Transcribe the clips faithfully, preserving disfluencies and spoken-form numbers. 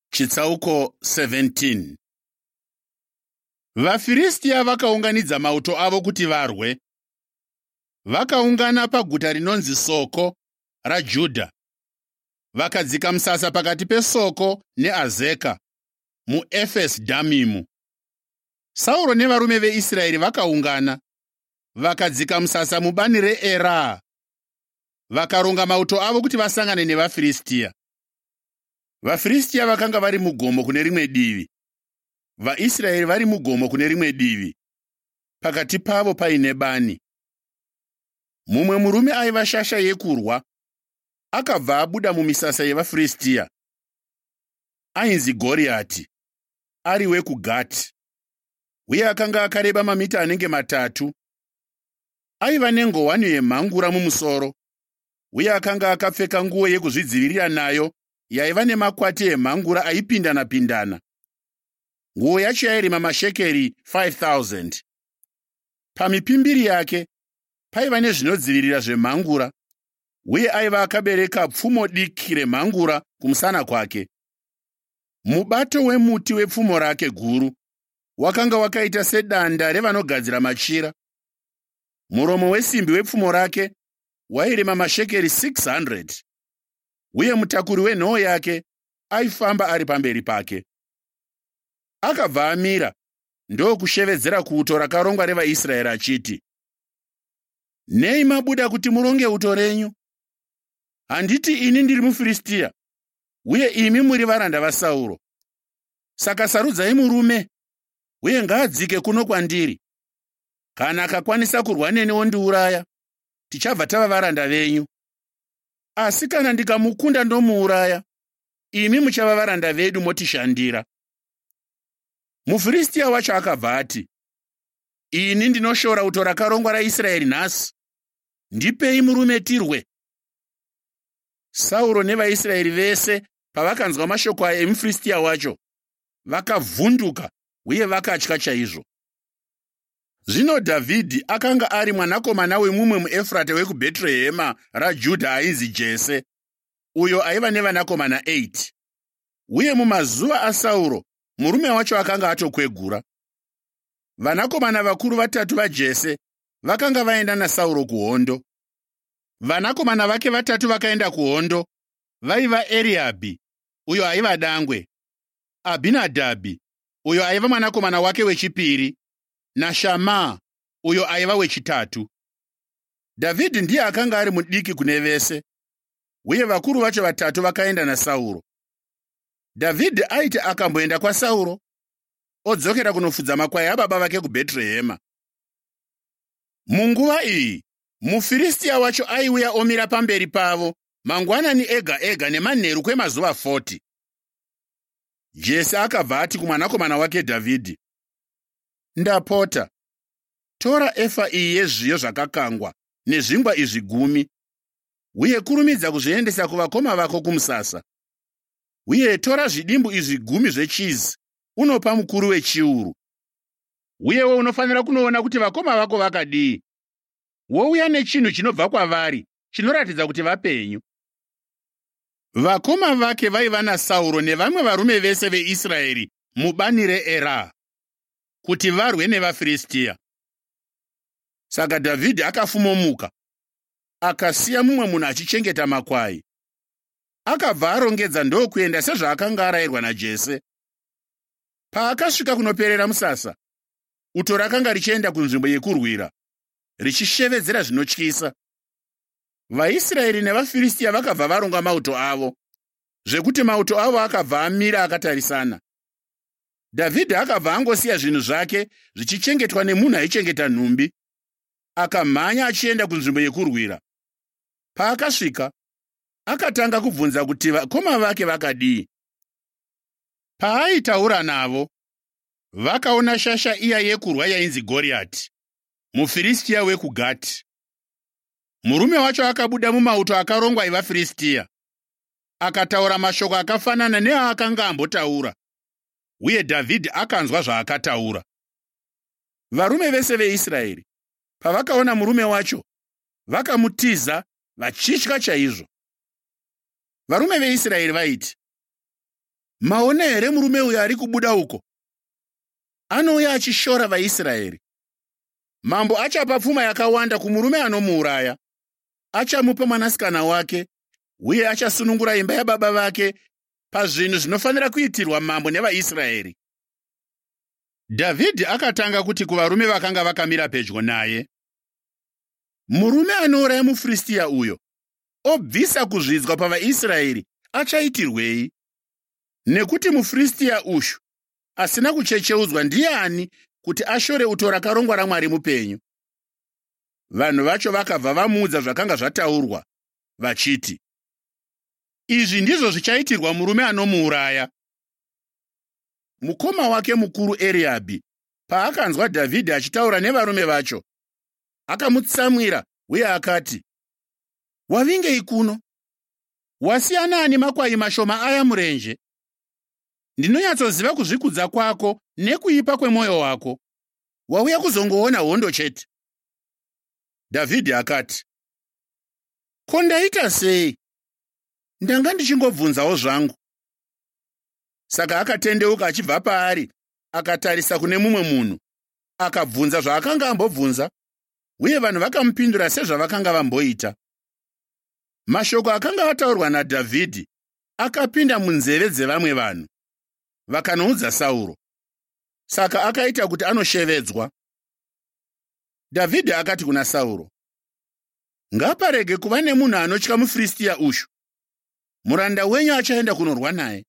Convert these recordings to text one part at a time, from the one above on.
Chitsauko saventeen. VaFiristia vakaunganidza mauto avo kuti varwe. Vakaungana paguta rinonzi Soko raJudha. Vakadzika musasa pakati peSoko neAzeka muEfes Dhamimu. Sauro nevarume veIsraeri vakaungana, vakadzika musasa mubani reEraa. Vakaronga mauto avo kuti vasangane nevaFiristia. VaFiristia vakanga vari mugomo kune rimwe divi, vaIsraeri vari mugomo kune rimwe divi, pakati pavo paine bani. Mumwe murume aiva shasha yekurwa akabva abuda mumisasa yevaFiristia. Ainzi Goriati, ari wekuGati, uye akanga akareba mamita anenge matatu. Aiva nengowani yemhangura mumusoro, uye akanga akapfeka nguo yekuzvidzivirira nayo yaiva nemakwati emhangura aipindana-pindana. Nguo yacho yairema mashekeri five thousand. Pamipimbiri yake paiva nezvinodzivirira zvemhangura, uye aiva akabereka pfumo diki remhangura kumusana kwake. Mubato wemuti wepfumo rake guru wakanga wakaita sedanda revanogadzira machira. Muromo wesimbi wepfumo rake wairema mashekeri six hundred, uye mutakuri wenhoo yake aifamba ari pamberi pake. Akabva amira ndokushevedzera kuuto rakarongwa revaIsraeri achiti, "Nei mabuda kuti muronge uto renyu? Handiti ini ndiri muFiristia, uye imi muri varanda vaSauro. Saka sarudzai murume, uye ngaadzike kuno kwandiri. Kana akakwanisa kurwa neni ondiuraya, tichabva tava varanda venyu. Asi kana ndikamukunda ndomuuraya, imi muchava varanda vedu motishandira." MuFiristia wacho akabva ati, "Ini ndinoshora uto rakarongwa raIsraeri nhasi. Ndipei murume tirwe." Sauro nevaIsraeri vese pavakanzwa mashoko aya emuFiristia wacho, vakavhunduka uye vakatya chaizvo. Zvino Dhavhidhi akanga ari mwanakomana wemumwe muEfurata wekuBheterehema raJudha ainzi Jese, uyo aiva nevanakomana eight. Uye mumazuva aSauro, murume wacho akanga atokwegura. Vanakomana vakuru vatatu vaJese vakanga vaenda naSauro kuhondo. Vanakomana vake vatatu vakaenda kuhondo vaiva Eriabhi, uyo aiva dangwe, Abhinadhabhi, uyo aiva mwanakomana wake wechipiri, naShamaa, uyo aiva wechitatu. Dhavhidhi ndiye akanga ari mudiki kune vese, uye vakuru vacho vatatu vakaenda naSauro. Dhavhidhi aiti akamboenda kwaSauro, odzokera kunofudza makwai ababa vake kuBheterehema. Munguva iyi, muFiristia wacho aiuya omira pamberi pavo mangwanani ega ega nemanheru kwemazuva forty. Jese akabva ati kumwanakomana wake Dhavhidhi, "Ndapota, tora efa iyi yezviyo zvakakangwa nezvingwa izvi gumi, uye kurumidza kuzviendesa kuvakoma vako kumusasa. Uye tora zvidimbu izvi gumi zvechizi unopa mukuru wechiuru. Uyewo unofanira kunoona kuti vakoma vako vakadii. Wouya nechinhu chinobva kwavari chinoratidza kuti vapenyu." Vakoma vake vaiva naSauro nevamwe varume vese veIsraeri mubani reEraa, kuti varwe nevaFiristia. Saka Dhavhidhi akafumomuka, akasiya mumwe munhu achichengeta makwai. Akabva arongedza ndokuenda sezvaakanga arayirwa naJese. Paakasvika kunoperera musasa, uto rakanga richienda kunzvimbo yekurwira, richishevedzera zvinotyisa. VaIsraeri nevaFiristia vakabva varonga mauto avo, zvekuti mauto avo akabva amira akatarisana. Dhavhidhi akabva angosiya zvinhu zvake zvichichengetwa nemunhu aichengeta nhumbi, akamhanya achienda kunzvimbo yekurwira. Paakasvika, akatanga kubvunza kuti vakoma vake vakadii. Paaitaura navo, vakaona shasha iya yekurwa yainzi Goriati, muFiristia wekuGati. Murume wacho akabuda mumauto akarongwa evaFiristia, akataura mashoko akafanana neaakanga ambotaura, uye Dhavhidhi akanzwa zvaakataura. Varume vese veIsraeri pavakaona murume wacho, vakamutiza vachitya chaizvo. Varume veIsraeri vaiti, Maona here murume uyo ari kubuda uko? Anouya achishora vaIsraeri. Mambo achapa pfuma yakawanda kumurume anomuuraya. Achamupa mwanasikana wake, uye achasunungura imba yababa vake pazvinhu zvinofanira kuitirwa mambo nevaIsraeri. Dhavhidhi akatanga kuti kuvarume vakanga vakamira pedyo naye, murume anouraya muFiristia uyo, obvisa kuzvidzwa pavaIsraeri, achaitirwei? Nekuti muFiristia uyu asina kuchecheudzwa ndiani kuti ashore uto rakarongwa raMwari mupenyu. Vanhu vacho vakabva vamuudza zvakanga zvataurwa, vachiti, izvi ndizvo zvichaitirwa murume anomuuraya. Mukoma wake mukuru Eriabhi paakanzwa Dhavhidhi achitaura nevarume vacho, akamutsamwira uye akati, wavingei kuno? Wasiyana ani makwai mashoma aya murenje? Ndinonyatsoziva kuzvikudza kwako nekuipa kwemwoyo wako. Wauya kuzongoona hondo chete. Dhavhidhi akati, ko ndaita sei? Ndanga ndichingobvunzawo zvangu. Saka akatendeuka achibva paari, akatarisa kune mumwe munhu, akabvunza zvaakanga ambobvunza, uye vanhu vakamupindura sezvavakanga vamboita. Mashoko akanga ataurwa naDhavhidhi akapinda munzeve dzevamwe vanhu, vakanoudza Sauro. Saka akaita kuti anoshevedzwa. Dhavhidhi akati kuna Sauro, ngaparege kuva nemunhu anotya muFiristia uyu. Muranda wenyu achaenda kunorwa naye.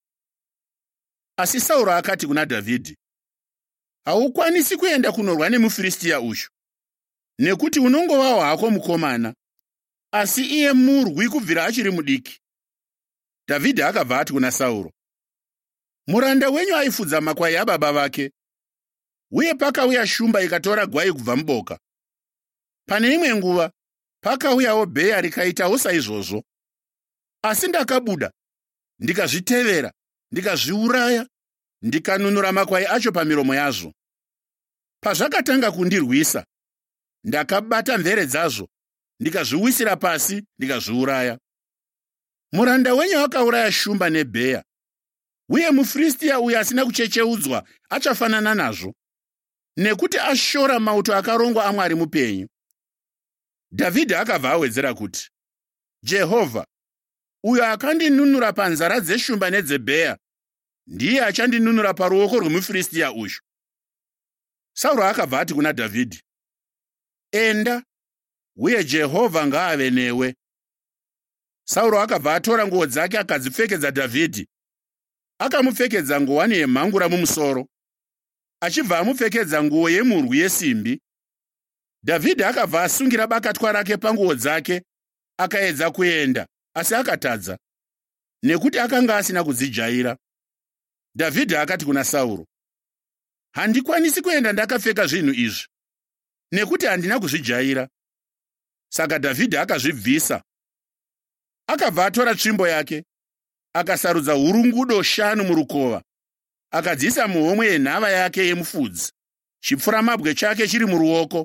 Asi Sauro akati kuna Dhavhidhi, haukwanisi kuenda kunorwa nemuFiristia uyu, nekuti unongovawo hako mukomana, asi iye murwi kubvira achiri mudiki. Dhavhidhi akabva ati kuna Sauro, muranda wenyu aifudza makwai ababa vake, uye pakauya shumba ikatora gwai kubva muboka. Pane imwe nguva pakauyawo bheya rikaitawo saizvozvo. Asi ndakabuda, ndikazvitevera, ndikazviuraya, ndikanunura makwai acho pamiromo yazvo. Pazvakatanga kundirwisa, ndakabata mvere dzazvo, ndikazviwisira pasi, ndikazviuraya. Muranda wenyu akauraya shumba nebheya, uye muFiristia uyu asina kuchecheudzwa achafanana nazvo, nekuti ashora mauto akarongwa aMwari mupenyu. Dhavhidhi akabva awedzera kuti, Jehovha, uyo akandinunura panzara dzeshumba nedzebheya, ndiye achandinunura paruoko rwemuFiristia uyu. Sauro akabva ati kuna Dhavhidhi, enda, uye Jehovha ngaave newe. Sauro akabva atora nguo dzake akadzipfekedza Dhavhidhi, akamupfekedza nguwani yemhangura mumusoro, achibva amupfekedza nguo yemurwi yesimbi. Dhavhidhi akabva asungira bakatwa rake panguo dzake, akaedza kuenda, asi akatadza, nekuti akanga asina kudzijaira. Dhavhidhi akati kuna Sauro, handikwanisi kuenda ndakapfeka zvinhu izvi, nekuti handina kuzvijaira. Saka Dhavhidhi akazvibvisa. Akabva atora tsvimbo yake, akasarudza hurungudo shanu murukova, akadziisa muhomwe yenhava yake yemufudzi, chipfuramabwe chake chiri muruoko.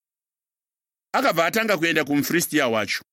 Akabva atanga kuenda kumuFiristia wacho.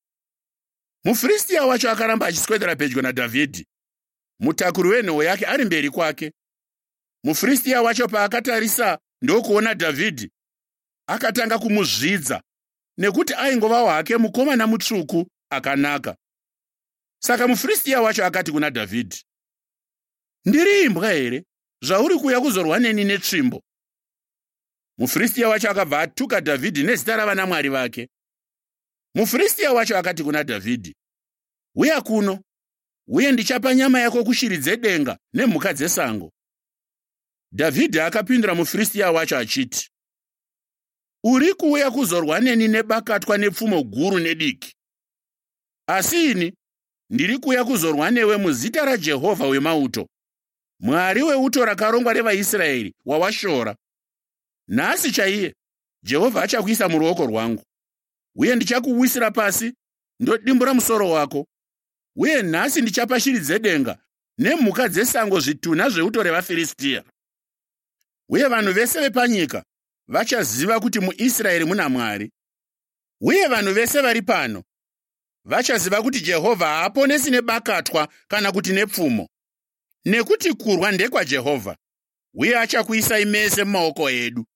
MuFiristia wacho akaramba achiswedera pedyo naDhavhidhi, mutakuri wenhoo yake ari mberi kwake. MuFiristia wacho paakatarisa ndokuona Dhavhidhi, akatanga kumuzvidza, nekuti aingovawo hake mukomana mutsvuku akanaka. Saka muFiristia wacho akati kuna Dhavhidhi, ndiri imbwa here, zvauri kuuya kuzorwa neni netsvimbo? MuFiristia wacho akabva atuka Dhavhidhi nezita ravanamwari vake. MuFiristia wacho akati kuna Dhavhidhi, uya kuno, uye ndichapa nyama yako kushiri dzedenga nemhuka dzesango. Dhavhidhi akapindura muFiristia wacho achiti, uri kuuya kuzorwa neni nebakatwa nepfumo guru nediki. Asi ini ndiri kuuya kuzorwa newe muzita raJehovha wemauto, Mwari weuto rakarongwa revaIsraeri wawashora. Nhasi chaiye Jehovha achakuisa muruoko rwangu, uye ndichakuwisira pasi ndodimbura musoro wako, uye nhasi ndichapa shiri dzedenga nemhuka dzesango zvitunha zveuto revaFiristia. Uye vanhu vese vepanyika vachaziva kuti muIsraeri muna Mwari, uye vanhu vese vari pano vachaziva kuti Jehovha haaponesi nebakatwa kana kuti nepfumo. nekuti kurwa ndekwaJehovha, uye achakuisai mese mumaoko edu.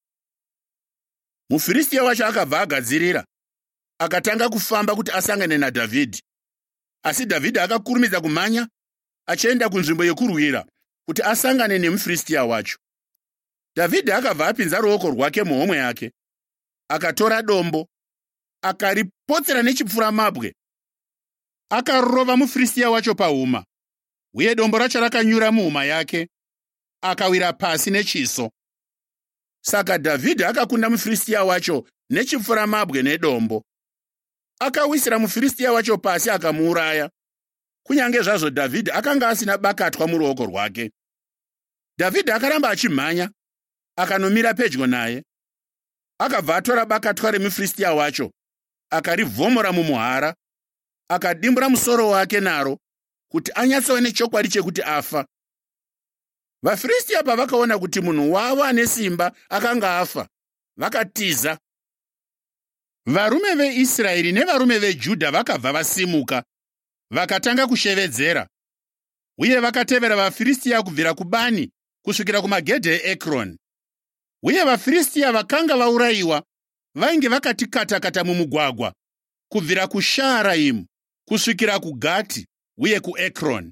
MuFiristia wacho akabva agadzirira, akatanga kufamba kuti asangane naDhavhidhi. Asi Dhavhidhi akakurumidza kumhanya achienda kunzvimbo yekurwira kuti asangane nemuFiristia wacho. Dhavhidhi akabva apinza ruoko rwake muhomwe yake, akatora dombo, akaripotsera nechipfuramabwe, akarova muFiristia wacho pahuma, uye dombo racho rakanyura muhuma yake, akawira pasi nechiso. Saka Dhavhidhi akakunda muFiristia wacho nechipfuramabwe nedombo. Akawisira muFiristia wacho pasi akamuuraya, kunyange zvazvo Dhavhidhi akanga asina bakatwa muruoko rwake. Dhavhidhi akaramba achimhanya, akanomira pedyo naye. Akabva atora bakatwa remuFiristia wacho, akarivhomora mumuhara, akadimbura musoro wake naro kuti anyatsove nechokwadi chekuti afa. VaFiristia pavakaona kuti munhu wavo ane simba akanga afa, vakatiza. Varume veIsraeri nevarume veJudha vakabva vasimuka, vakatanga kushevedzera, uye vakatevera vaFiristia kubvira kubani kusvikira kumagedhe eEkroni. Uye vaFiristia vakanga vaurayiwa vainge vakati kata-kata mumugwagwa kubvira kuShaaraimu kusvikira kuGati uye kuEkroni.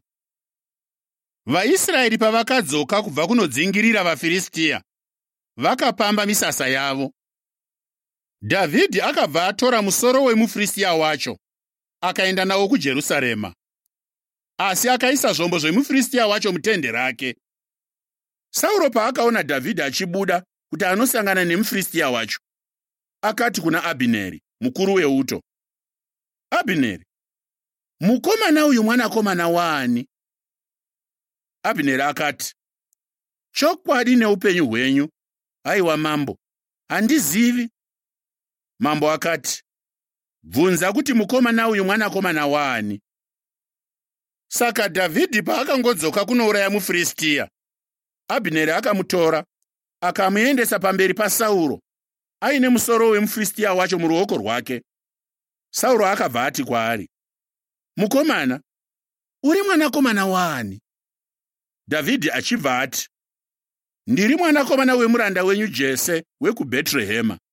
VaIsraeri pavakadzoka kubva kunodzingirira vaFiristia, vakapamba misasa yavo. Dhavhidhi akabva atora musoro wemuFiristia wacho, akaenda nawo kuJerusarema. Asi akaisa zvombo zvemuFiristia wacho mutende rake. Sauro paakaona Dhavhidhi achibuda kuti anosangana nemuFiristia wacho, akati kuna Abhineri, mukuru weuto, Abhineri, mukomana uyu mwanakomana waani? Abhineri akati, chokwadi neupenyu hwenyu, haiwa mambo, handizivi. Mambo akati, bvunza kuti mukomana uyu mwanakomana waani. Saka Dhavhidhi paakangodzoka kunouraya muFiristia, Abhineri akamutora, akamuendesa pamberi paSauro, aine musoro wemuFiristia wacho muruoko rwake. Sauro akabva ati kwaari, mukomana, uri mwanakomana waani? Dhavhidhi achibva ati, ndiri mwanakomana wemuranda wenyu Jese wekuBheterehema.